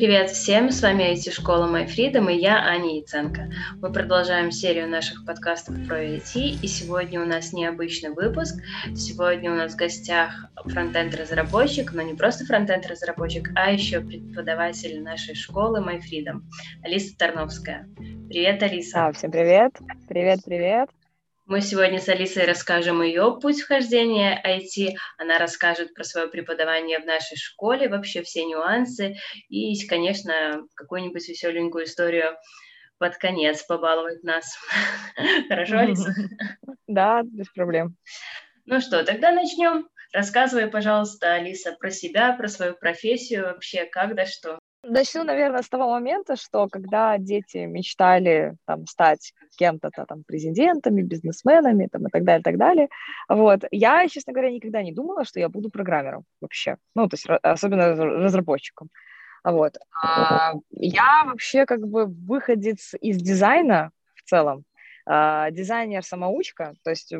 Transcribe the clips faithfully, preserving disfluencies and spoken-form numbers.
Привет всем, с вами ай ти-школа MyFreedom и я, Аня Яценко. Мы продолжаем серию наших подкастов про ай ти, и сегодня у нас необычный выпуск. Сегодня у нас в гостях фронтенд-разработчик, но не просто фронтенд-разработчик, а еще преподаватель нашей школы MyFreedom, Алиса Тарновская. Привет, Алиса. А, всем привет. Привет, привет. Мы сегодня с Алисой расскажем ее путь вхождения ай ти, она расскажет про свое преподавание в нашей школе, вообще все нюансы и, конечно, какую-нибудь веселенькую историю под конец побаловать нас. Хорошо, Алиса? Да, без проблем. Ну что, тогда начнем. Рассказывай, пожалуйста, Алиса, про себя, про свою профессию, вообще как да что. Начну, наверное, с того момента, что когда дети мечтали там стать кем-то там президентами, бизнесменами там, и так далее, и так далее, вот, я, честно говоря, никогда не думала, что я буду программером вообще, ну, то есть особенно разработчиком, вот. А я вообще как бы выходец из дизайна в целом, а, дизайнер-самоучка, то есть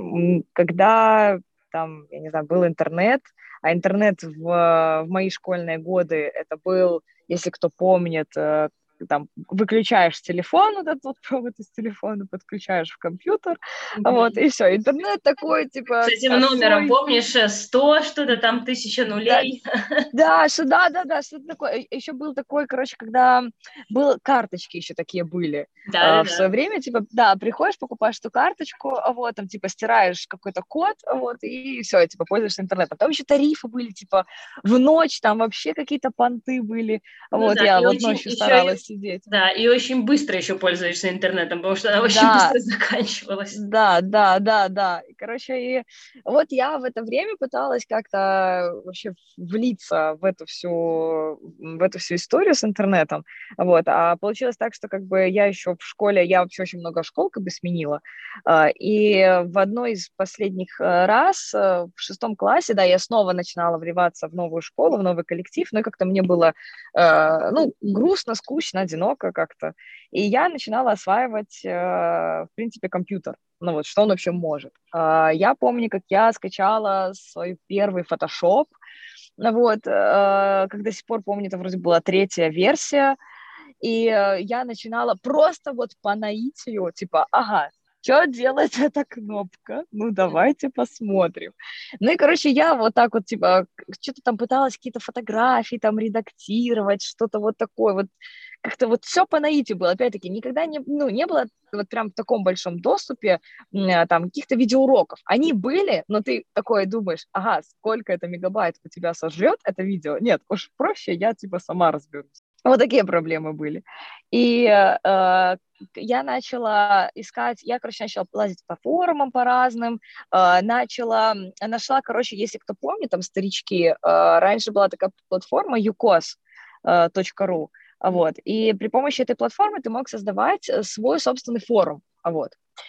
когда там, я не знаю, был интернет, а интернет в, в мои школьные годы это был, если кто помнит, там, выключаешь телефон, вот этот вот провод из телефона, подключаешь в компьютер, mm-hmm. вот, и все, интернет такой, типа, с этим косой. номером, помнишь, сто, что-то там, тысяча нулей. Да, что, да, да, да, что-то такое. Еще был такой, короче, когда был, карточки еще такие были. Да, а, в да, свое да. время, типа, да, приходишь, покупаешь эту карточку, вот, там, типа, стираешь какой-то код, вот, и все, типа, пользуешься интернетом. Там еще тарифы были, типа, в ночь, там вообще какие-то понты были, ну, вот, да, я вот очень, ночью старалась и, сидеть. Да, и очень быстро еще пользуешься интернетом, потому что она очень да, быстро заканчивалась. Да, да, да, да. И, короче, и вот я в это время пыталась как-то вообще влиться в эту всю, в эту всю историю с интернетом, вот, а получилось так, что как бы я еще в школе, я вообще очень много школ как бы сменила, и в одной из последних раз, в шестом классе, да, я снова начинала вливаться в новую школу, в новый коллектив, но как-то мне было, ну, грустно, скучно, одиноко как-то, и я начинала осваивать, в принципе, компьютер. Ну вот, что он вообще может. Я помню, как я скачала свой первый Photoshop, вот, как до сих пор помню, это вроде была третья версия, и я начинала просто вот по наитию, типа, ага, что делает эта кнопка? Ну, давайте посмотрим. Ну и, короче, я вот так вот, типа, что-то там пыталась какие-то фотографии там редактировать, что-то вот такое вот, как-то вот все по наитию было. Опять-таки, никогда не, ну, не было вот прям в таком большом доступе там каких-то видеоуроков. Они были, но ты такое думаешь, ага, сколько это мегабайт у тебя сожрет это видео? Нет, уж проще, я типа сама разберусь. Вот такие проблемы были. И э, я начала искать, я, короче, начала лазить по форумам по разным, э, начала, нашла, короче, если кто помнит, там старички, э, раньше была такая платформа юкос точка ру, вот, и при помощи этой платформы ты мог создавать свой собственный форум, вот.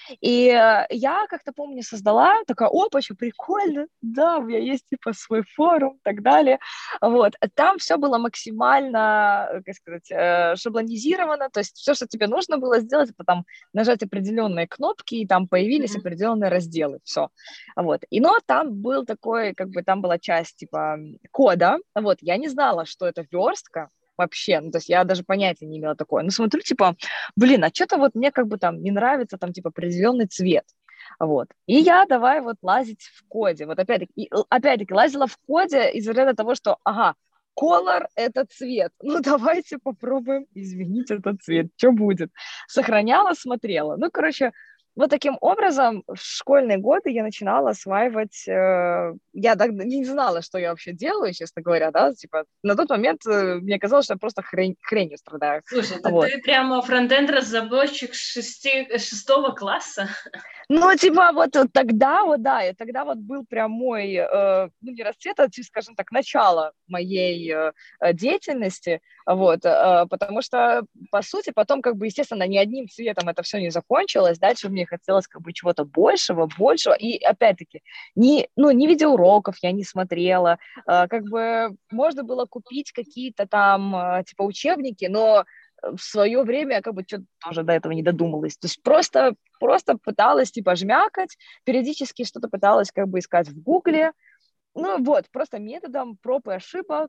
И э, я как-то, помню, создала, такая, опа, что прикольно, да, у меня есть, типа, свой форум и так далее, вот. Там все было максимально, как сказать, э, шаблонизировано, то есть все, что тебе нужно было сделать, это там нажать определенные кнопки, и там появились mm-hmm. определенные разделы, все, вот. И, но там был такой, как бы, там была часть, типа, кода, вот, я не знала, что это верстка, вообще, ну, то есть я даже понятия не имела такое. Ну, смотрю, типа, блин, а что-то вот мне как бы там не нравится там, типа, определенный цвет. Вот. И я давай вот лазить в коде. Вот опять-таки, опять-таки лазила в коде из-за того, что, ага, color — это цвет. Ну, давайте попробуем изменить этот цвет. Что будет? Сохраняла, смотрела. Ну, короче, вот таким образом в школьные годы я начинала осваивать, э, я так не знала, что я вообще делаю, честно говоря, да, типа, на тот момент э, мне казалось, что я просто хрень, хренью страдаю. Слушай, так вот. Ты прямо фронтенд-разработчик шести, шестого класса? Ну, типа, вот тогда, вот, да, и тогда вот был прям мой, э, ну, не расцвет, а, скажем так, начало моей э, деятельности, вот, э, потому что, по сути, потом, как бы, естественно, ни одним цветом это все не закончилось, дальше мне хотелось, как бы, чего-то большего, большего, и, опять-таки, ни, ну, ни видеоуроков я не смотрела, э, как бы, можно было купить какие-то там, э, типа, учебники, но в свое время я как бы что-то тоже до этого не додумалась. То есть просто, просто пыталась типа жмякать, периодически что-то пыталась как бы искать в Гугле. Ну вот, просто методом проб и ошибок,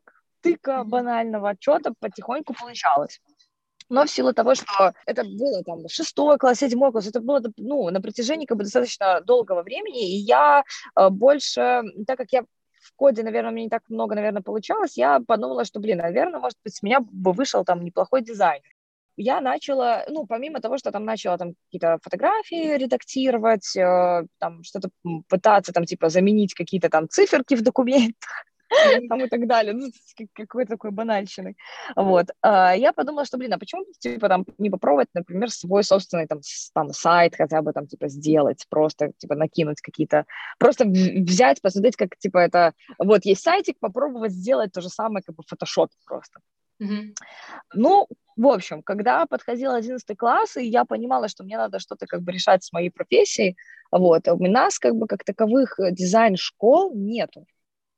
тыка банального, что-то потихоньку получалось. Но в силу того, что это было там шестой класс, седьмой класс, это было ну, на протяжении как бы достаточно долгого времени, и я э, больше, так как я в коде, наверное, мне не так много, наверное, получалось, я подумала, что, блин, наверное, может быть, с меня бы вышел там неплохой дизайн. Я начала, ну, помимо того, что там начала там какие-то фотографии редактировать, э, там что-то пытаться там типа заменить какие-то там циферки в документах, там и так далее, ну, какой-то такой банальщины, вот, а, я подумала, что, блин, а почему, типа, там, не попробовать, например, свой собственный, там, там, сайт хотя бы, там, типа, сделать, просто, типа, накинуть какие-то, просто взять, посмотреть, как, типа, это, вот, есть сайтик, попробовать сделать то же самое, как бы, в фотошопе просто. Mm-hmm. Ну, в общем, когда подходил одиннадцатый класс, и я понимала, что мне надо что-то, как бы, решать с моей профессией, вот, у нас, как бы, как таковых дизайн-школ нету.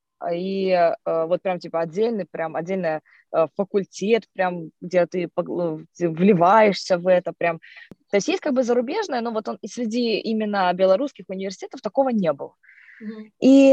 И э, вот прям типа отдельный, прям отдельный э, факультет, прям где ты вливаешься в это прям. То есть есть как бы зарубежное, но вот он и среди именно белорусских университетов такого не было. Mm-hmm. И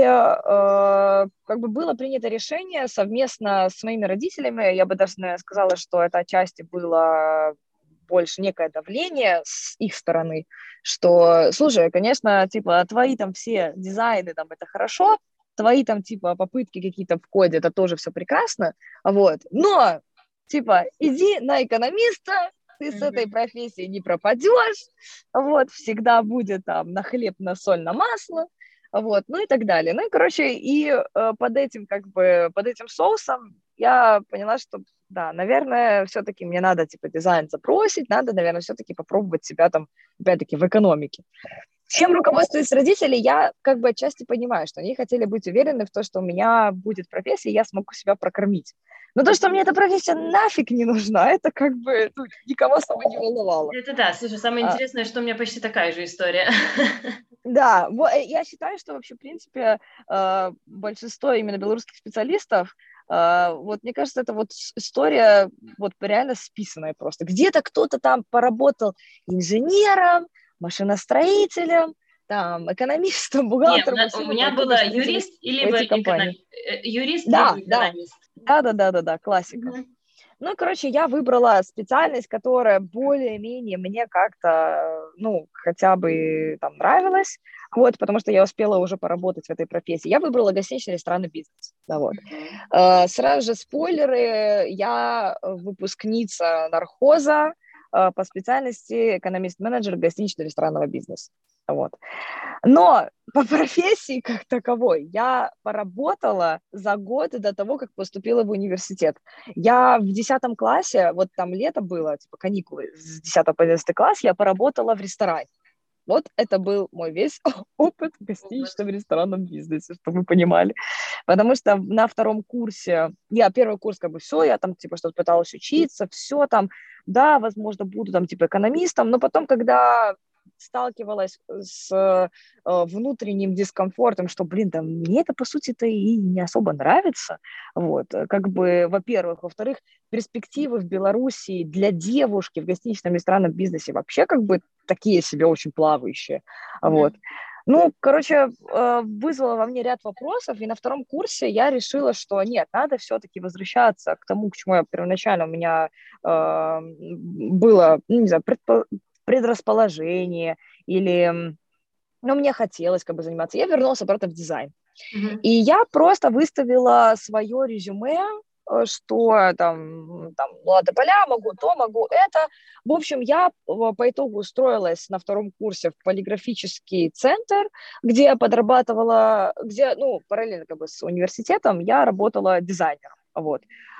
э, как бы было принято решение совместно с моими родителями, я бы даже, наверное, сказала, что это отчасти было больше некое давление с их стороны, что, слушай, конечно, типа твои там все дизайны, там, это хорошо, твои там, типа, попытки какие-то в коде, это тоже все прекрасно, вот, но, типа, иди на экономиста, ты с этой профессией не пропадешь, вот, всегда будет там на хлеб, на соль, на масло, вот, ну и так далее. Ну и, короче, и э, под этим, как бы, под этим соусом я поняла, что, да, наверное, все-таки мне надо, типа, дизайн забросить, надо, наверное, все-таки попробовать себя там, опять-таки, в экономике. Чем руководствуясь родителей, я как бы отчасти понимаю, что они хотели быть уверены в том, что у меня будет профессия, и я смогу себя прокормить. Но то, что мне эта профессия нафиг не нужна, это как бы ну, никого особо не волновало. Это да, слушай, самое интересное, а... что у меня почти такая же история. Да, я считаю, что вообще, в принципе, большинство именно белорусских специалистов, вот мне кажется, это вот история вот реально списанная просто. Где-то кто-то там поработал инженером, машиностроителем, там, экономистом, бухгалтером. Нет, у меня было юрист или эконом... юрист да, либо экономист. Да, да, да, да, да, классика. Mm-hmm. Ну, короче, я выбрала специальность, которая более-менее мне как-то, ну, хотя бы там нравилась, вот, потому что я успела уже поработать в этой профессии. Я выбрала гостиничный ресторанный бизнес, да, вот. Mm-hmm. Сразу же спойлеры, я выпускница нархоза по специальности экономист-менеджер гостинично-ресторанного бизнеса, вот. Но по профессии как таковой я поработала за год до того, как поступила в университет. Я в десятом классе, вот там лето было, типа каникулы, с десятого по одиннадцатый класс я поработала в ресторане. Вот это был мой весь опыт в гостиничном ресторанном бизнесе, чтобы вы понимали. Потому что на втором курсе, я первый курс как бы все, я там типа что-то пыталась учиться, все там, да, возможно, буду там типа экономистом, но потом, когда сталкивалась с э, внутренним дискомфортом, что, блин, да мне это, по сути-то, и не особо нравится, вот, как бы, во-первых, во-вторых, перспективы в Беларуси для девушки в гостиничном ресторанном бизнесе вообще, как бы, такие себе очень плавающие, mm-hmm. вот. Ну, короче, вызвало во мне ряд вопросов, и на втором курсе я решила, что нет, надо все-таки возвращаться к тому, к чему я первоначально у меня э, было, ну, не знаю, предпо- предрасположение или, ну, мне хотелось как бы заниматься. Я вернулась обратно в дизайн. Mm-hmm. И я просто выставила свое резюме, что там, там, ладно, поля, могу то, могу это. В общем, я по итогу устроилась на втором курсе в полиграфический центр, где я подрабатывала, где, ну, параллельно как бы с университетом я работала дизайнером. Вот.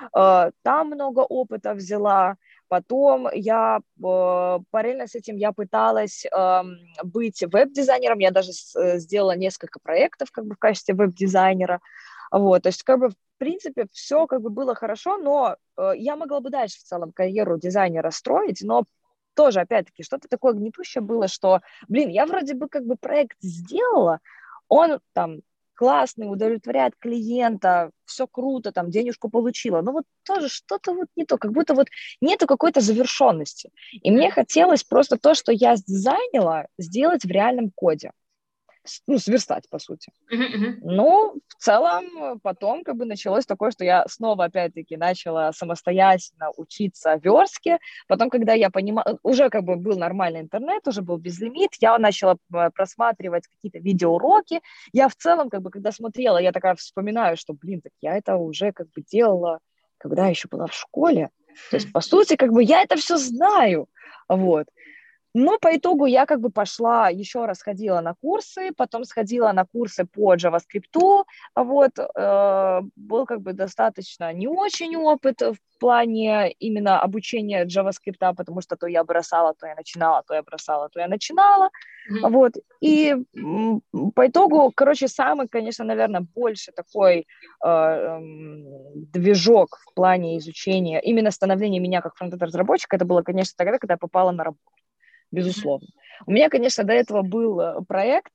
Там много опыта взяла. Потом я э, параллельно с этим я пыталась э, быть веб-дизайнером, я даже с, сделала несколько проектов как бы в качестве веб-дизайнера, вот, то есть как бы в принципе все как бы было хорошо, но э, я могла бы дальше в целом карьеру дизайнера строить, но тоже опять-таки что-то такое гнетущее было, что, блин, я вроде бы как бы проект сделала, он там классный, удовлетворяет клиента, все круто, там, денежку получила, но вот тоже что-то вот не то, как будто вот нету какой-то завершенности. И мне хотелось просто то, что я сдизайнила, сделать в реальном коде. ну, сверстать, по сути. Мгм. Ну, в целом, потом как бы началось такое, что я снова, опять-таки, начала самостоятельно учиться верстке. Потом, когда я понимала, уже как бы был нормальный интернет, уже был безлимит, я начала э, просматривать какие-то видеоуроки. Я в целом, как бы, когда смотрела, я такая вспоминаю, что, блин, так я это уже как бы делала, когда я еще была в школе. То есть, по сути, как бы я это все знаю. Вот. Но по итогу я как бы пошла, еще раз ходила на курсы, потом сходила на курсы по JavaScript, вот, э, был как бы достаточно не очень опыт в плане именно обучения JavaScript, потому что то я бросала, то я начинала, то я бросала, то я начинала, Мгм. вот, и м, по итогу, короче, самый, конечно, наверное, больше такой э, эм, движок в плане изучения, именно становления меня как фронтенд-разработчика, это было, конечно, тогда, когда я попала на работу. Мгм. Безусловно. У меня, конечно, до этого был э, проект,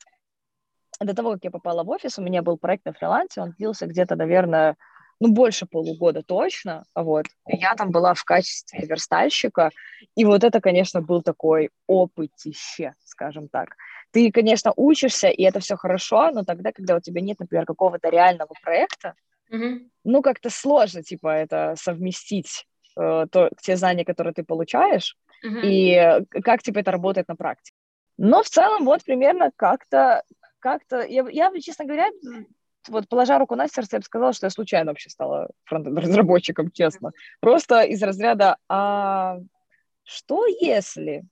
до того, как я попала в офис, у меня был проект на фрилансе, он длился где-то, наверное, ну, больше полугода точно, вот. Я там была в качестве верстальщика, и вот это, конечно, был такой опытище, скажем так. Ты, конечно, учишься, и это все хорошо, но тогда, когда у тебя нет, например, какого-то реального проекта, Мгм. ну, как-то сложно, типа, это совместить, э, то, те знания, которые ты получаешь, Мгм. и э, как, типа, это работает на практике. Но в целом вот примерно как-то, как-то, я, я, честно говоря, вот положа руку на сердце, я бы сказала, что я случайно вообще стала фронтенд-разработчиком, честно. Просто из разряда, а что если?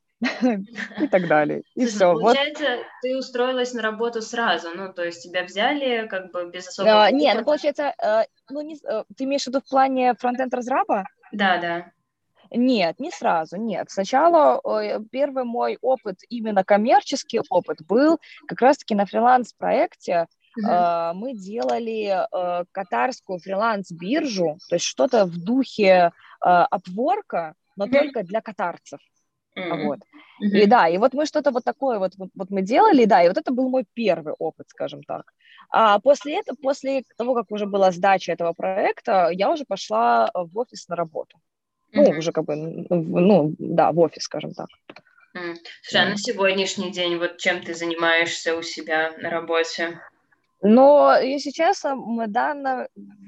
И так далее. И Слушай, ну все. Вот. получается, ты устроилась на работу сразу, ну, то есть тебя взяли как бы без особого А, не, ну, опыта. получается, э, ну, не, э, ты имеешь в виду в плане фронтенд-разраба? Да, да. Нет, не сразу, нет. Сначала э, первый мой опыт, именно коммерческий опыт, был как раз-таки на фриланс-проекте. Мгм. Э, Мы делали э, катарскую фриланс-биржу, то есть что-то в духе э, Upwork, но Мгм. только для катарцев. Вот. М. И Мгм. да, и вот мы что-то вот такое вот, вот, вот мы делали, да, и вот это был мой первый опыт, скажем так. А после этого, после того, как уже была сдача этого проекта, я уже пошла в офис на работу. Ну, Мгм. уже как бы, ну, да, в офис, скажем так. М. Слушай, а на Вот. сегодняшний день вот чем ты занимаешься у себя на работе? Но, если честно, мы данно,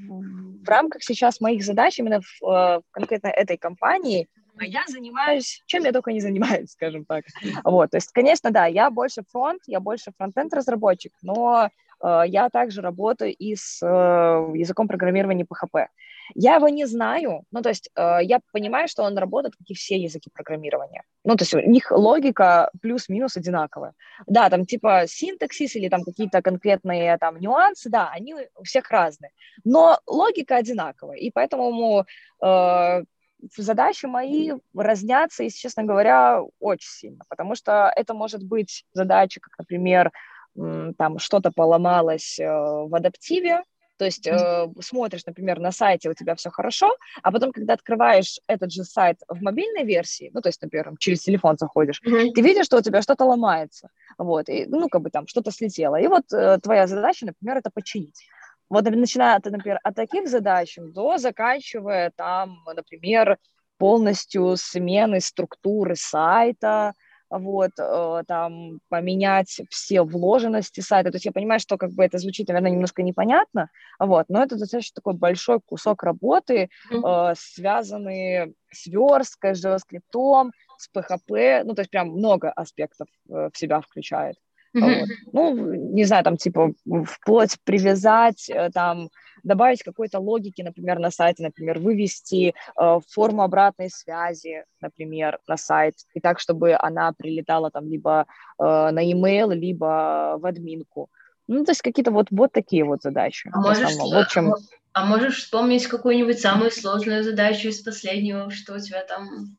в рамках сейчас моих задач именно в, э, конкретно этой компании я занимаюсь, чем я только не занимаюсь, скажем так. Вот, то есть, конечно, да, я больше фронт, я больше фронтенд-разработчик, но э, я также работаю и с э, языком программирования пи эйч пи. Я его не знаю, ну, то есть э, я понимаю, что он работает, как и все языки программирования. Ну, то есть у них логика плюс-минус одинаковая. Да, там типа синтаксис или там какие-то конкретные там нюансы, да, они у всех разные, но логика одинаковая, и поэтому э, задачи мои разнятся, если честно говоря, очень сильно, потому что это может быть задача, как, например, там что-то поломалось э, в адаптиве, то есть э, смотришь, например, на сайте у тебя все хорошо, а потом, когда открываешь этот же сайт в мобильной версии, ну, то есть, например, через телефон заходишь, Мгм. ты видишь, что у тебя что-то ломается, вот, и, ну, как бы там что-то слетело. И вот э, твоя задача, например, это починить. Вот начиная, от, например, от таких задач до заканчивая там, например, полностью смены структуры сайта, вот, э, там, поменять все вложенности сайта. То есть я понимаю, что как бы это звучит, наверное, немножко непонятно, вот, но это достаточно такой большой кусок работы, Мгм. э, связанный с версткой, с JavaScript, с пи эйч пи, ну, то есть прям много аспектов э, в себя включает. Вот. Мгм. Ну, не знаю, там, типа, вплоть привязать, э, там, добавить какой-то логики, например, на сайте, например, вывести э, форму обратной связи, например, на сайт, и так, чтобы она прилетала там либо э, на e-mail, либо в админку. Ну, то есть какие-то вот, вот такие вот задачи А в можешь, основном. Вот а чем. мо- а можешь вспомнить какую-нибудь самую сложную задачу из последнего, что у тебя там?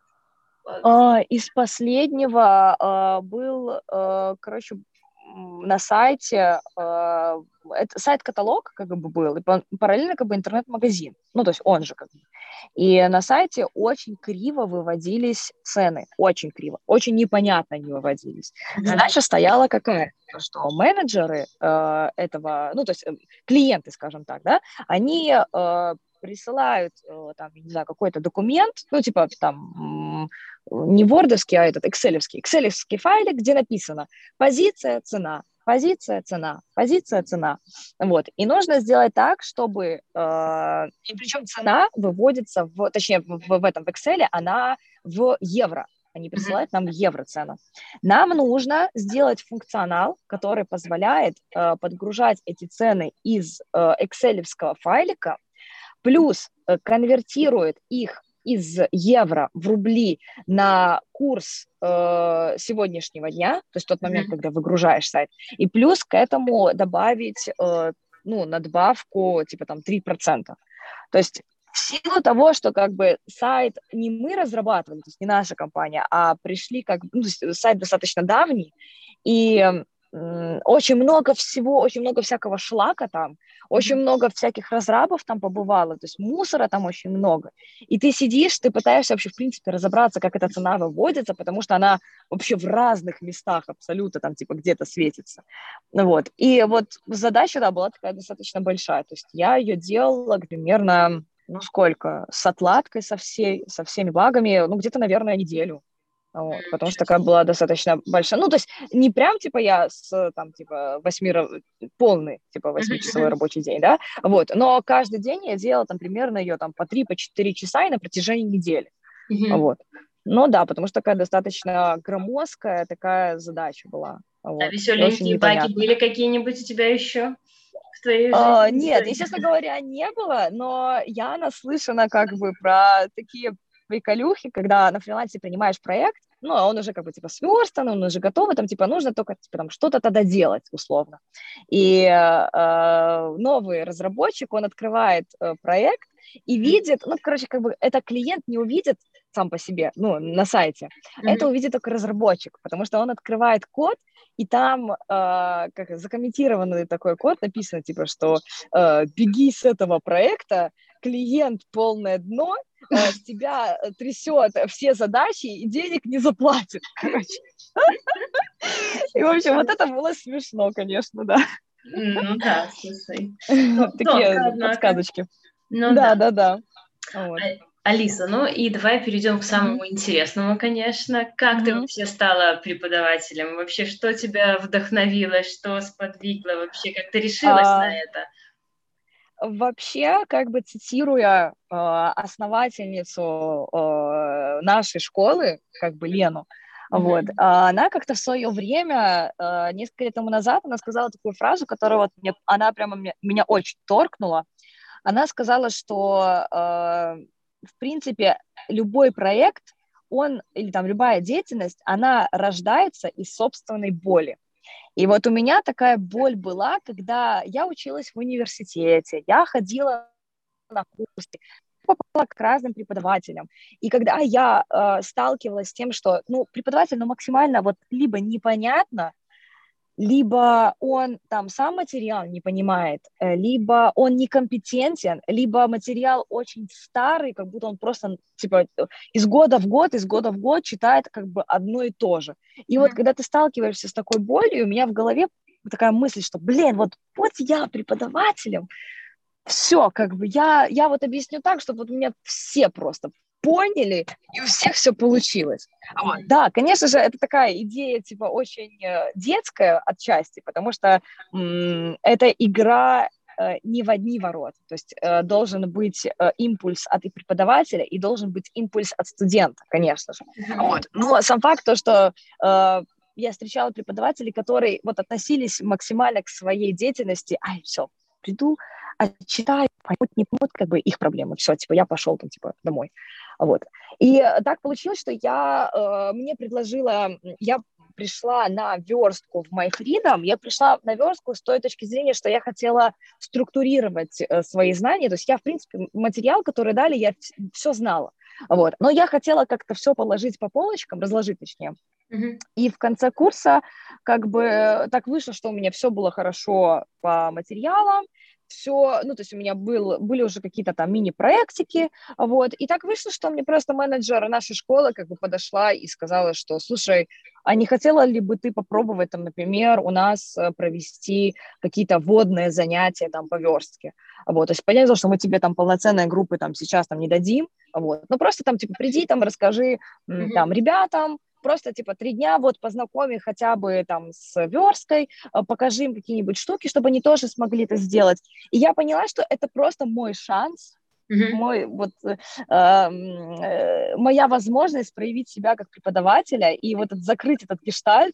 э, А, из последнего а, был, а, короче, м, на сайте, а, это сайт-каталог как бы был, и пар- параллельно как бы интернет-магазин, ну, то есть он же как бы. И на сайте очень криво выводились цены, очень криво, очень непонятно они выводились. Мгм. Задача стояла какая? То, что менеджеры э, этого, ну, то есть э, клиенты, скажем так, да, они э, присылают, э, там, я не знаю, какой-то документ, ну, типа, там, не вордовский, а этот экселевский, экселевский файлик, где написано позиция, цена. позиция, цена, позиция, цена. Вот. И нужно сделать так, чтобы, э, и причем цена выводится, в, точнее, в, в этом в Excel, она в евро. Они присылают нам евро цену. Нам нужно сделать функционал, который позволяет э, подгружать эти цены из э, экселевского файлика, плюс э, конвертирует их из евро в рубли на курс э, сегодняшнего дня, то есть тот момент, mm-hmm. когда выгружаешь сайт, и плюс к этому добавить э, ну, надбавку типа там три процента. То есть в силу того, что как бы сайт не мы разрабатывали, то есть не наша компания, а пришли как бы, ну, то есть сайт достаточно давний, и м, очень много всего, очень много всякого шлака там, очень mm-hmm. много всяких разрабов там побывало, то есть мусора там очень много. И ты сидишь, ты пытаешься вообще в принципе разобраться, как эта цена выводится, потому что она вообще в разных местах абсолютно там типа где-то светится. Вот. И вот задача, да, была такая достаточно большая. То есть я ее делала примерно... Ну, сколько? С отладкой, со, всей, со всеми багами, ну, где-то, наверное, неделю. Вот, потому что такая была достаточно большая. Ну, то есть не прям, типа, я с, там, типа, восьми, полный, типа, восьмичасовой рабочий день, да, вот, но каждый день я делала, там, примерно ее, там, по три, по четыре часа и на протяжении недели, вот. Ну, да, потому что такая достаточно громоздкая такая задача была, вот. А веселенькие баги были какие-нибудь у тебя еще? В твоей жизни? Uh, нет, и, честно говоря, не было, но я наслышана как бы про такие приколюхи, когда на фрилансе принимаешь проект, ну, а он уже как бы типа сверстан, он уже готов, там типа нужно только типа там что-то тогда делать, условно. И э, новый разработчик, он открывает э, проект и видит, ну, короче, как бы это клиент не увидит сам по себе, ну, на сайте, mm-hmm. это увидит только разработчик, потому что он открывает код, и там э, как закомментированный такой код написано, типа, что э, беги с этого проекта, клиент полное дно, э, с тебя трясет все задачи и денег не заплатит, короче. И, в общем, вот это было смешно, конечно, да. Ну да, слушай. Такие подсказочки. Да, да, да. Алиса, ну и давай перейдем к самому mm-hmm. интересному, конечно. Как mm-hmm. ты вообще стала преподавателем? Вообще, что тебя вдохновило, что сподвигло вообще? Как ты решилась а, на это? Вообще, как бы цитируя э, основательницу э, нашей школы, как бы Лену, mm-hmm. вот, э, она как-то в свое время, э, несколько лет тому назад, она сказала такую фразу, которая вот мне, она прямо меня, меня очень торкнула. Она сказала, что э, в принципе, любой проект, он, или там любая деятельность, она рождается из собственной боли. И вот у меня такая боль была, когда я училась в университете, я ходила на курсы, попала к разным преподавателям. И когда я э, сталкивалась с тем, что, ну, преподаватель, ну, максимально вот либо непонятно, либо он там сам материал не понимает, либо он некомпетентен, либо материал очень старый, как будто он просто типа из года в год, из года в год читает как бы одно и то же. И mm-hmm. вот когда ты сталкиваешься с такой болью, у меня в голове такая мысль, что, блин, вот, вот я преподавателем, все, как бы я, я вот объясню так, чтобы вот у меня все просто поняли, и у всех все получилось. Вот. Да, конечно же, это такая идея, типа, очень детская отчасти, потому что м- это игра э, не в одни ворота. То есть э, должен быть э, импульс от и преподавателя, и должен быть импульс от студента, конечно же. Вот. Но сам факт то, что э, я встречала преподавателей, которые вот относились максимально к своей деятельности, ай, все, приду, отчитаю, поймут, не поймут, как бы их проблемы, все, типа, я пошел там, типа, домой, вот. И так получилось, что я, э, мне предложила, я пришла на верстку в MyFreedom, я пришла на верстку с той точки зрения, что я хотела структурировать э, свои знания, то есть я, в принципе, материал, который дали, я все знала, вот, но я хотела как-то все положить по полочкам, разложить, точнее. Mm-hmm. И в конце курса как бы так вышло, что у меня все было хорошо по материалам, все, ну, то есть у меня был, были уже какие-то там мини-проектики, вот, и так вышло, что мне просто менеджер нашей школы как бы подошла и сказала, что, слушай, а не хотела ли бы ты попробовать там, например, у нас провести какие-то вводные занятия там по верстке, вот, то есть понятно, что мы тебе там полноценные группы там сейчас там не дадим, вот, но просто там, типа, приди там, расскажи mm-hmm. там ребятам, просто, типа, три дня, вот, познакомь их хотя бы там с версткой, покажи им какие-нибудь штуки, чтобы они тоже смогли это сделать. И я поняла, что это просто мой шанс, Мгм. мой, вот, э, э, моя возможность проявить себя как преподавателя и вот этот- закрыть этот гештальт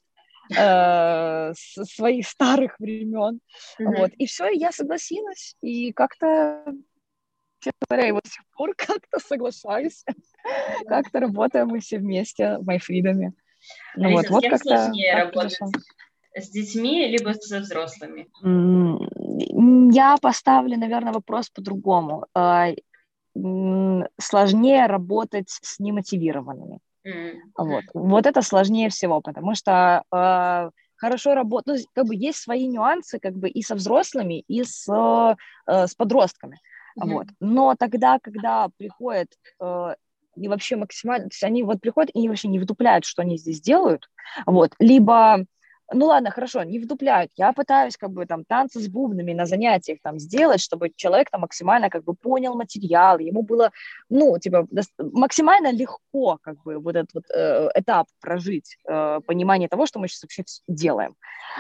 э, с своих старых времен. Мгм. Вот. И все, я согласилась. И как-то, честно говоря, и вот с тех пор как-то соглашаюсь, как-то работаем мы все вместе в MyFreedom. Ну вот, Алиса, с вот кем как-то сложнее так работать? произошло. С детьми либо со взрослыми? М, Я поставлю, наверное, вопрос по-другому. А, м, Сложнее работать с немотивированными. М, Вот. м, Вот это сложнее всего, потому что э, хорошо работать, ну, как бы есть свои нюансы как бы и со взрослыми, и с, э, с подростками. Вот. мгм, Но тогда, когда приходят э, и вообще максимально, то есть они вот приходят и вообще не вдупляют, что они здесь делают, вот, либо, ну ладно, хорошо, не вдупляют, я пытаюсь как бы там танцы с бубнами на занятиях там сделать, чтобы человек там максимально как бы понял материал, ему было ну, типа, максимально легко, как бы, вот этот вот э, этап прожить, э, понимание того, что мы сейчас вообще делаем.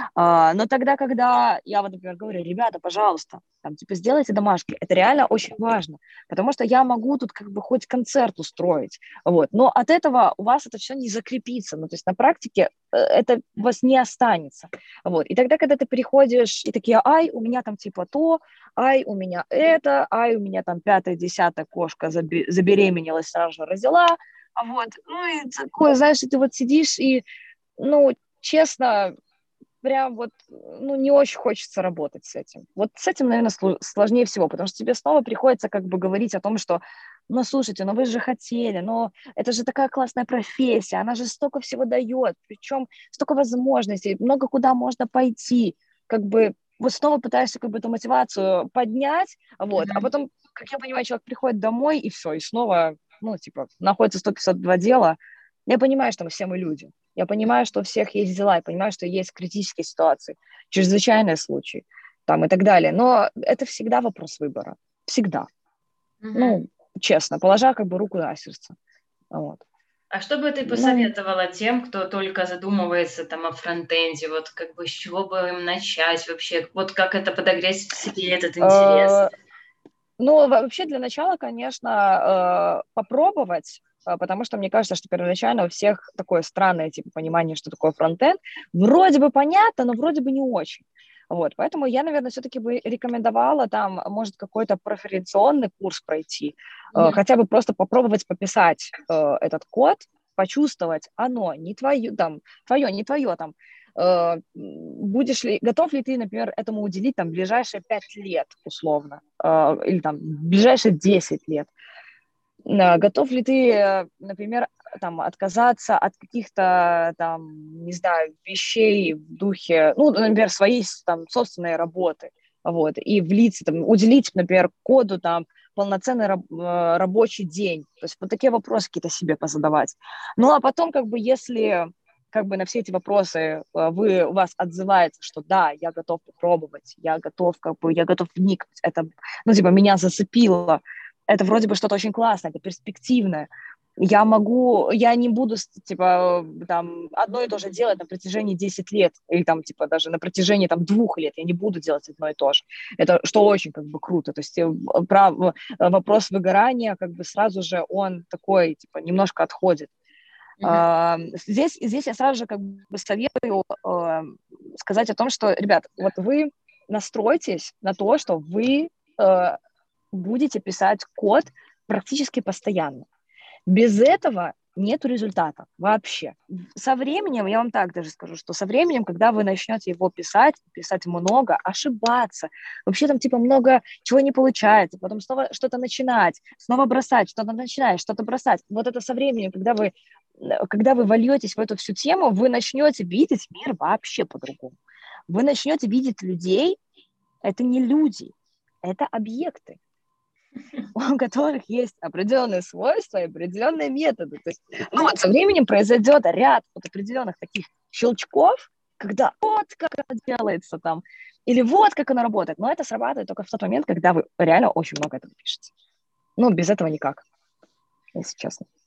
А, но тогда, когда я, вот, например, говорю, ребята, пожалуйста, там, типа, сделайте домашки, это реально очень важно, потому что я могу тут как бы хоть концерт устроить, вот, но от этого у вас это все не закрепится, ну, то есть на практике э, это у вас не останется, вот, и тогда, когда ты переходишь и такие, ай, у меня там типа то, ай, у меня это, ай, у меня там пятая, десятая кошка забе- забеременела, сразу же родила, а вот, ну, и такое, знаешь, и ты вот сидишь и, ну, честно, прям вот, ну, не очень хочется работать с этим. Вот с этим, наверное, сложнее всего, потому что тебе снова приходится как бы говорить о том, что, ну, слушайте, ну вы же хотели, но это же такая классная профессия, она же столько всего дает, причем столько возможностей, много куда можно пойти, как бы вот снова пытаешься как бы эту мотивацию поднять, вот, а мгм. потом, как я понимаю, человек приходит домой и все, и снова, ну, типа, находится сто пятьдесят два дела. Я понимаю, что мы все мы люди, я понимаю, что у всех есть дела, я понимаю, что есть критические ситуации, чрезвычайные случаи там и так далее. Но это всегда вопрос выбора. Всегда. Мгм. Ну, честно, положа как бы руку на сердце. Вот. А что бы ты Ну, посоветовала тем, кто только задумывается там о фронтенде, вот как бы с чего бы им начать вообще, вот как это подогреть в себе этот интерес? э, ну, вообще для начала, конечно, э, попробовать, э, потому что мне кажется, что первоначально у всех такое странное типа понимание, что такое фронтенд. Вроде бы понятно, но вроде бы не очень. Вот, поэтому я, наверное, все-таки бы рекомендовала там, может, какой-то профориентационный курс пройти, э, Мгм. хотя бы просто попробовать пописать э, этот код, почувствовать, оно не твое, там, твое, не твое, там, э, будешь ли, готов ли ты, например, этому уделить там ближайшие пять лет, условно, э, или там ближайшие десять лет. Э, Готов ли ты, э, например, там, отказаться от каких-то там, не знаю, вещей в духе, ну, например, своей там собственной работы, вот, и влиться, там, уделить, например, коду там полноценный раб- э, рабочий день, то есть вот такие вопросы какие-то себе позадавать. Ну, а потом, как бы, если как бы на все эти вопросы э, вы, у вас отзывается, что да, я готов попробовать, я готов, как бы, я готов вникнуть, это, ну, типа, меня зацепило, это вроде бы что-то очень классное, это перспективное. Я могу, я не буду, типа, там, одно и то же делать на протяжении десяти лет, или там, типа, даже на протяжении, там, двух лет, я не буду делать одно и то же. Это что очень, как бы, круто. То есть, э, прав, вопрос выгорания, как бы, сразу же он такой, типа, немножко отходит. Мгм. Здесь, здесь я сразу же, как бы, советую э, сказать о том, что, ребят, вот вы настройтесь на то, что вы э, будете писать код практически постоянно. Без этого нет результата вообще. Со временем, я вам так даже скажу, что со временем, когда вы начнете его писать, писать много, ошибаться, вообще там типа много чего не получается, потом снова что-то начинать, снова бросать, что-то начинать, что-то бросать. Вот это со временем, когда вы, когда вы вольетесь в эту всю тему, вы начнете видеть мир вообще по-другому. Вы начнете видеть людей, это не люди, это объекты, у которых есть определенные свойства и определенные методы. То есть, ну вот со временем произойдет ряд вот определенных таких щелчков, когда вот как это делается там, или вот как оно работает. Но это срабатывает только в тот момент, когда вы реально очень много этого пишете. Ну, без этого никак, если честно.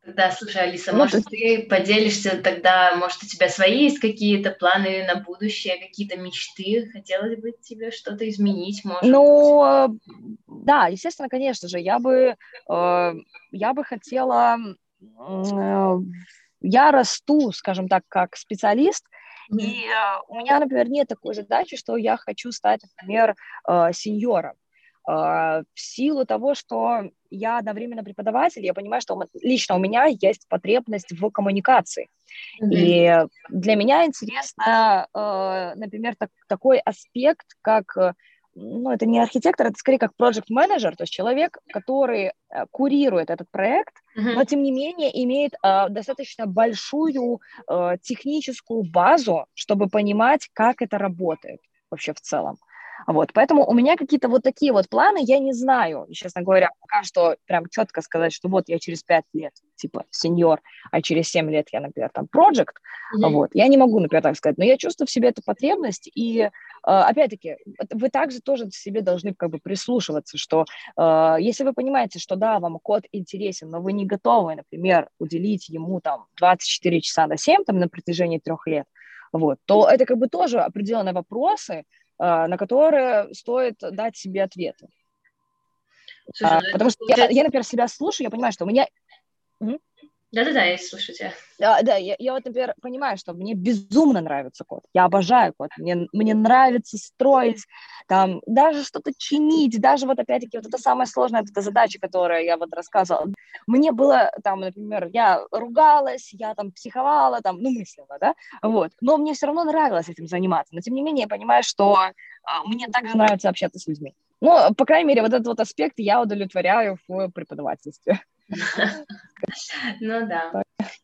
Да, слушай, Алиса, Ну, то может, есть, ты поделишься тогда, может, у тебя свои есть какие-то планы на будущее, какие-то мечты? Хотелось бы тебе что-то изменить, может быть? ну, э, да, естественно, конечно же, я бы, э, я бы хотела, м, э, я расту, скажем так, как специалист, и Мгм. э, у меня, например, нет такой задачи, что я хочу стать, например, э, сеньором. Э, В силу того, что я одновременно преподаватель, я понимаю, что у м- лично у меня есть потребность в коммуникации. Мгм. И для меня интересно, э, например, так- такой аспект, как, э, ну, это не архитектор, это скорее как project менеджер, то есть человек, который э, курирует этот проект, но Мгм. тем не менее имеет э, достаточно большую э, техническую базу, чтобы понимать, как это работает вообще в целом. Вот, поэтому у меня какие-то вот такие вот планы, я не знаю, честно говоря, пока что прям четко сказать, что вот я через пять лет, типа, сеньор, а через семь лет я, например, там, project, Мгм. вот, я не могу, например, так сказать, но я чувствую в себе эту потребность, и, э, опять-таки, вы также тоже к себе должны как бы прислушиваться, что э, если вы понимаете, что да, вам код интересен, но вы не готовы, например, уделить ему там двадцать четыре часа на семь там на протяжении трех лет, вот, то это как бы тоже определенные вопросы, э, на которые стоит дать себе ответы. Слушай, ну Потому это что я, я, получается... например, себя слушаю, я понимаю, что у меня... Мгм. Да-да-да, я слушаю тебя. Да, да, я, я вот, например, понимаю, что мне безумно нравится код. Я обожаю код. Мне, мне нравится строить, там, даже что-то чинить, даже вот опять-таки вот это самая сложная вот эта задача, которую я вот рассказывала. Мне было там, например, я ругалась, я там психовала, там, ну, мысленно, да, вот. Но мне все равно нравилось этим заниматься. Но, тем не менее, я понимаю, что а, мне также нравится общаться с людьми. Ну, по крайней мере, вот этот вот аспект я удовлетворяю в преподавательстве. Ну да.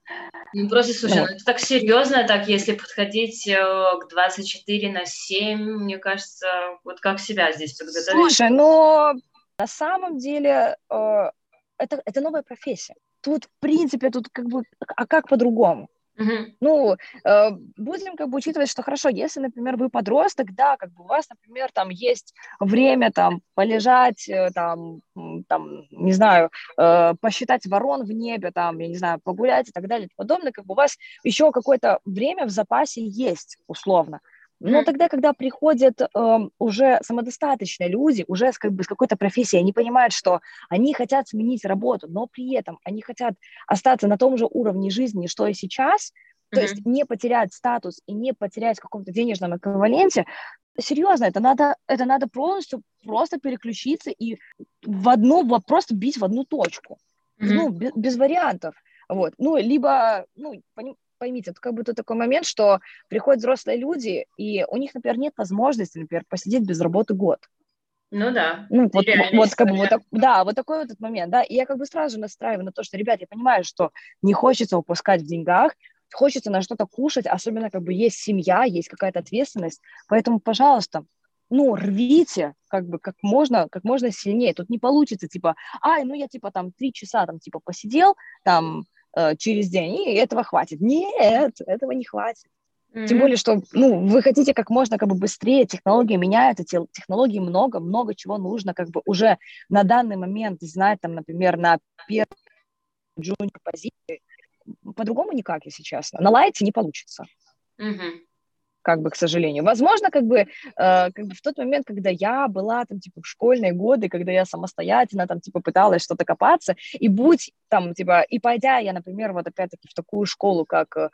Ну просто, Ну, слушай, ну вот. это так серьезно, так если подходить э, к двадцать четыре на семь, мне кажется, вот как себя здесь подготовить? Слушай, но на самом деле э, это, это новая профессия. Тут, в принципе, тут как бы, а как по-другому? Мгм. Ну, э, будем как бы учитывать, что хорошо, если, например, вы подросток, да, как бы у вас, например, там есть время там полежать, э, там, м, там, не знаю, э, посчитать ворон в небе, там, я не знаю, погулять и так далее и тому подобное, как бы у вас еще какое-то время в запасе есть, условно. Но Мгм. тогда, когда приходят эм, уже самодостаточные люди, уже с, как бы, с какой-то профессией, они понимают, что они хотят сменить работу, но при этом они хотят остаться на том же уровне жизни, что и сейчас, то есть Мгм. не потерять статус и не потерять в каком-то денежном эквиваленте, серьезно, это надо, это надо полностью просто переключиться и в одну, вот просто бить в одну точку. Ну, Мгм. без, без вариантов. Вот. Ну, либо, ну, поним- поймите, это как будто такой момент, что приходят взрослые люди, и у них, например, нет возможности, например, посидеть без работы год. Ну да, Ну, это вот, вот, реальная вот как бы вот так, история. да, вот такой вот этот момент, да, и я как бы сразу же настраиваю на то, что, ребят, я понимаю, что не хочется упускать в деньгах, хочется на что-то кушать, особенно как бы есть семья, есть какая-то ответственность, поэтому, пожалуйста, ну, рвите как бы как можно, как можно сильнее, тут не получится, типа, ай, ну, я, типа, там, три часа, там, типа, посидел, там, э, через день, и этого хватит. Нет, этого не хватит. Тем Мгм. более, что, ну, вы хотите как можно как бы быстрее, технологии меняются, те- технологий много, много чего нужно как бы уже на данный момент знать, там, например, на первой джуниор позиции. По-другому никак, если честно. На лайте не получится, Мгм. как бы, к сожалению. Возможно, как бы, э, как бы в тот момент, когда я была там, типа, в школьные годы, когда я самостоятельно там, типа, пыталась что-то копаться, и будь там, типа, и пойдя я, например, вот опять-таки в такую школу, как э,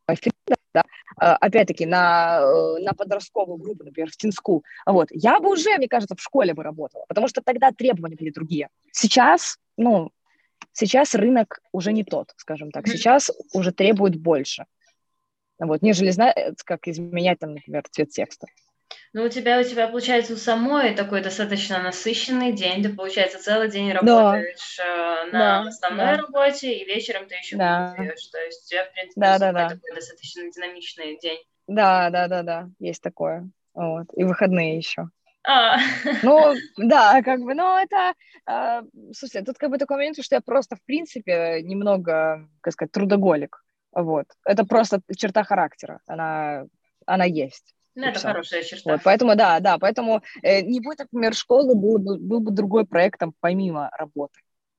да, а, опять-таки, на, э, на подростковую группу, например, в Тинску, вот, я бы уже, мне кажется, в школе бы работала, потому что тогда требования были другие. Сейчас, ну, сейчас рынок уже не тот, скажем так, Мгм. сейчас уже требует больше, вот, нежели знать, как изменять, там, например, цвет текста. Ну, у тебя, у тебя, получается, у самой такой достаточно насыщенный день. Ты, получается, целый день Да, работаешь э, на да, основной да, работе, и вечером ты еще да, преподаешь. То есть у тебя, в принципе, у да, да, самой да, такой достаточно динамичный день. да, да, да, да, есть такое, вот, и выходные еще. А, Ну, да, как бы, но это, э, слушай, тут как бы такой момент, что я просто, в принципе, немного, как сказать, трудоголик, вот. Это просто черта характера, она, она есть, ну, и это все. хорошая черта. Вот, поэтому, да, да, поэтому э, не будь, например, школы, был бы, был бы другой проект там помимо работы.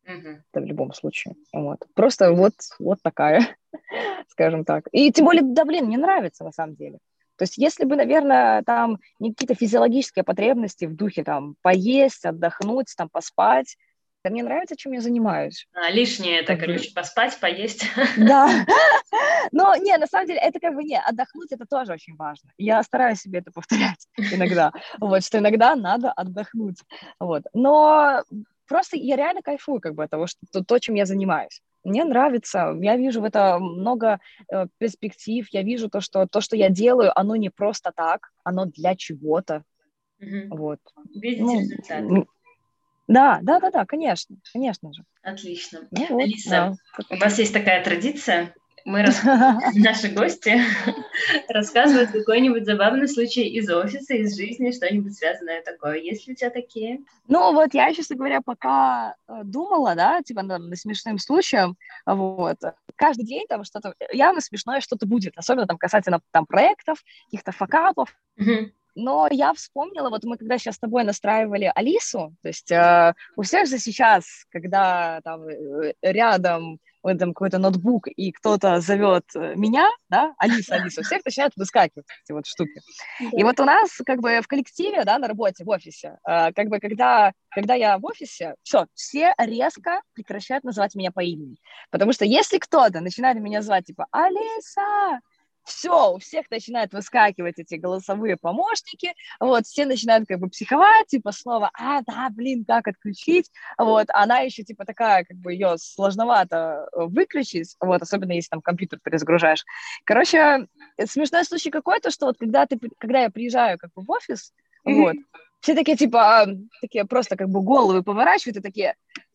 Мгм. Это в любом случае. Вот. Просто вот, вот такая, скажем так. И тем более, да, блин, мне нравится на самом деле. То есть если бы, наверное, там не какие-то физиологические потребности в духе там поесть, отдохнуть, там поспать, да мне нравится, чем я занимаюсь. А, лишнее это, Как бы, короче, поспать, поесть. да. Но не, на самом деле, это как бы не, отдохнуть это тоже очень важно. Я стараюсь себе это повторять иногда, вот, что иногда надо отдохнуть, вот. Но просто я реально кайфую как бы от того, что то, то, чем я занимаюсь. Мне нравится, я вижу в этом много э, перспектив, я вижу то, что то, что я делаю, оно не просто так, оно для чего-то, Мгм. вот. Видите Ну, результат. м, да, да, да, да, конечно, конечно же. Отлично. Ну вот, Алиса, да. у вас есть такая традиция. Мы рассказываем, наши гости рассказывают какой-нибудь забавный случай из офиса, из жизни, что-нибудь связанное такое. Есть ли у тебя такие? Ну, вот я, честно говоря, пока э, думала, да, типа над, над смешным случаем, вот, каждый день там что-то, явно смешное что-то будет, особенно там касательно там проектов, каких-то факапов, Мгм. но я вспомнила, вот мы когда сейчас с тобой настраивали Алису, то есть э, у всех же сейчас, когда там э, рядом вот там какой-то ноутбук, и кто-то зовет э, меня, да, Алиса, Алиса, у всех начинают выскакивать эти вот штуки. И Да. вот у нас как бы в коллективе, да, на работе, в офисе, э, как бы когда, когда я в офисе, все, все резко прекращают называть меня по имени. Потому что если кто-то начинает меня звать, типа, Алиса, все, у всех начинают выскакивать эти голосовые помощники, вот, все начинают как бы психовать, типа, снова, а, да, блин, как отключить, вот, она еще, типа, такая, как бы, ее сложновато э, выключить, вот, особенно если там компьютер перезагружаешь. Короче, э, смешной случай какой-то, что вот когда ты, при- когда я приезжаю, как бы, в офис, вот, Мгм. все такие, типа, такие просто, как бы, головы поворачивают и такие,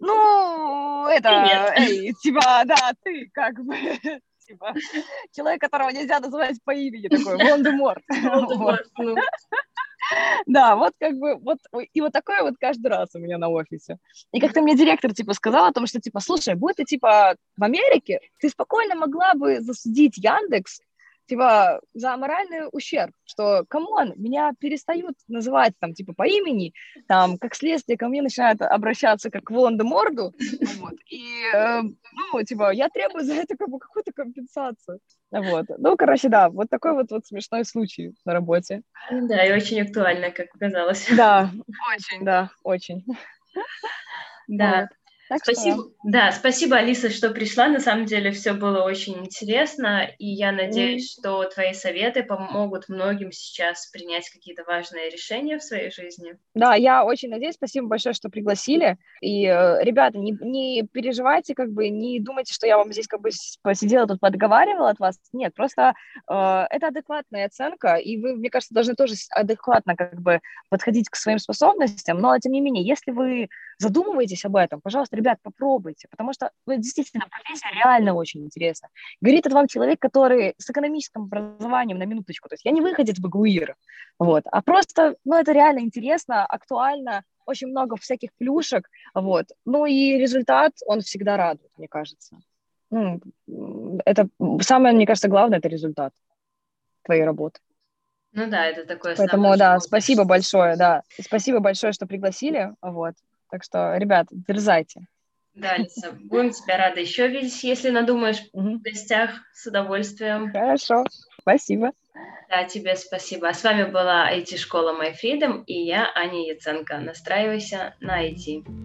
ну, Привет. это, эй, типа, да, ты, как бы, типа, человек, которого нельзя называть по имени, такой, Волан-де-Морт. Вот. Волдеморт, ну. Да, вот как бы, вот, и вот такое вот каждый раз у меня на офисе. И как-то мне директор, типа, сказал о том, что, типа, слушай, будь ты, типа, в Америке, ты спокойно могла бы засудить Яндекс, типа, за моральный ущерб, что, камон, меня перестают называть, там, типа, по имени, там, как следствие ко мне начинают обращаться как к Волан-де-Морду, вот, и, э, ну, типа, я требую за это, как бы, какую-то компенсацию, вот. Ну, короче, да, вот такой вот, вот смешной случай на работе. Ну да, и очень актуально, как оказалось. Да, очень, да, очень. Да. Вот. Так что да. Спасибо, да, спасибо, Алиса, что пришла. На самом деле все было очень интересно, и я М, надеюсь, что твои советы помогут многим сейчас принять какие-то важные решения в своей жизни. Да, я очень надеюсь. Спасибо большое, что пригласили. И, э, ребята, не, не переживайте, как бы, не думайте, что я вам здесь как бы с- посидела тут, подговаривала от вас. Нет, просто э, это адекватная оценка, и вы, мне кажется, должны тоже с- адекватно как бы подходить к своим способностям. Но, тем не менее, если вы задумываетесь об этом, пожалуйста, ребят, попробуйте, потому что ну, действительно профессия реально очень интересна. Говорит это вам человек, который с экономическим образованием, на минуточку. То есть я не выходец БГУИР, вот, а просто, ну, это реально интересно, актуально, очень много всяких плюшек, вот, ну, и результат, он всегда радует, мне кажется. Ну, это самое, мне кажется, главное, это результат твоей работы. Ну да, это такое самое Поэтому, да, животное, спасибо что большое, действительно. да, спасибо большое, что пригласили, вот, так что, ребят, дерзайте. Да, Алиса, будем тебя рады еще видеть, если надумаешь Мгм. в гостях, с удовольствием. Хорошо, спасибо. Да, тебе спасибо. А с вами была ай ти-школа My Freedom и я, Аня Яценко. Настраивайся на ай ти.